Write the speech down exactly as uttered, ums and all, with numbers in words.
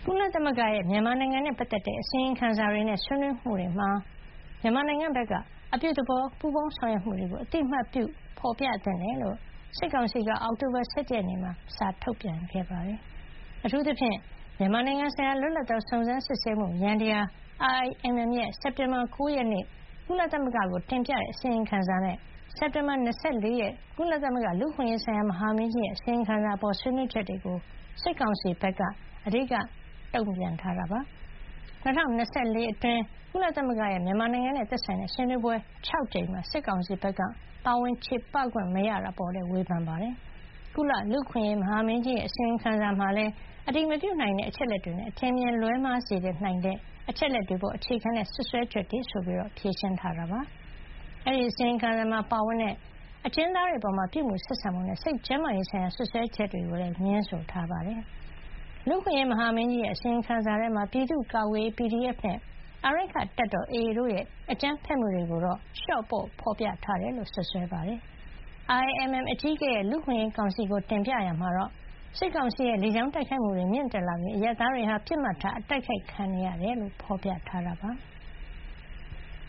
ကုလသမဂ္ဂရဲ့မြန်မာနိုင်ငံနဲ့ပတ်သက်တဲ့အစီရင်ခံစာတွေနဲ့ဆွေးနွေးမှုတွေမှာမြန်မာနိုင်ငံဘက်ကအပြုသဘောပူးပေါင်းဆောင်ရွက်မှုတွေကိုအတိအမှတ်ပြုဖော်ပြသင့်တယ်လို့စစ်ကောင်စီကအောက်တိုဘာ ၁၁ ရက်နေ့မှာစာထုတ်ပြန်ခဲ့ပါတယ်။အထူးသဖြင့်မြန်မာနိုင်ငံဆိုင်ရာလွတ်လပ်သောစုံစမ်းစစ်ဆေးမှုယန္တရား I I M M ရဲ့စက်တင်ဘာ ၉ ရက်နေ့ကုလသမဂ္ဂကိုတင်ပြတဲ့အစီရင်ခံစာနဲ့စက်တင်ဘာ ၂၄ ရက်ကုလသမဂ္ဂလူ့အခွင့်အရေးဆိုင်ရာမဟာမင်းကြီးရဲ့အစီရင်ခံစာအပေါ်ဆွေးနွေးချက်တွေကိုစစ်ကောင်စီဘက်ကအဓိကတုံ့ပြန်ထားတာပါ။၂၀၂၄ အတွင်းကုလသမဂ္ဂရဲ့မြန်မာနိုင်ငံနဲ့သက်ဆိုင်တဲ့ဆွေးနွေးပွဲ၆ ကြိမ်မှာစစ်ကောင်စီဘက်ကပါဝင်ချေပခွင့်မရတာပေါ်လည်းဝေဖန်ပါတယ်။ကုလလူ့အခွင့်အရေးမဟာမင်းကြီးရဲ့အစီရင်ခံစာမှာလည်းအတည်မပြုနိုင်တဲ့အချက်လက်တွေနဲ့အထင်မြင်လွဲမှားစေနိုင်တဲ့အချက်လက်တွေပေါ်အခြေခံတဲ့ဆွဆွဲချက်တွေဆိုပြီးဖြေရှင်းထားတာပါ။အဲဒီအစီရင်ခံစာမှာပါဝင်တဲ့အကျဉ်းသားတွေပေါ်ပြုမှုဆက်ဆံမှုနဲ့စိတ်ကျန်းမာရေးဆိုင်ရာဆွဆွဲချက်တွေကိုလည်းငြင်းဆိုထားပါတယ်။လူ့အခွင့်အရေးမဟာမင်းကြီးရဲ့အစီရင်ခံစာထဲမှာပြည်သူ့ကာကွယ်ရေး P D F နဲ့အာရက္ခတပ်တော် A A တို့ရဲ့အကြမ်းဖက်မှုတွေကိုတော့လျှော့ပေါ့ဖော်ပြထားတယ်လို့စွပ်စွဲပါတယ်။ I I M M အကြီးအကဲရဲ့လူ့အခွင့်အရေးကောင်စီကိုတင်ပြရာမှာတော့စစ်ကောင်စီရဲ့လေကြောင်းတိုက်ခိုက်မှုတွေမြင့်တက်လာပြီးအရပ်သားတွေဟာပစ်မှတ်ထားအတိုက်ခိုက်ခံနေရတယ်လို့ဖော်ပြထားတာပါ။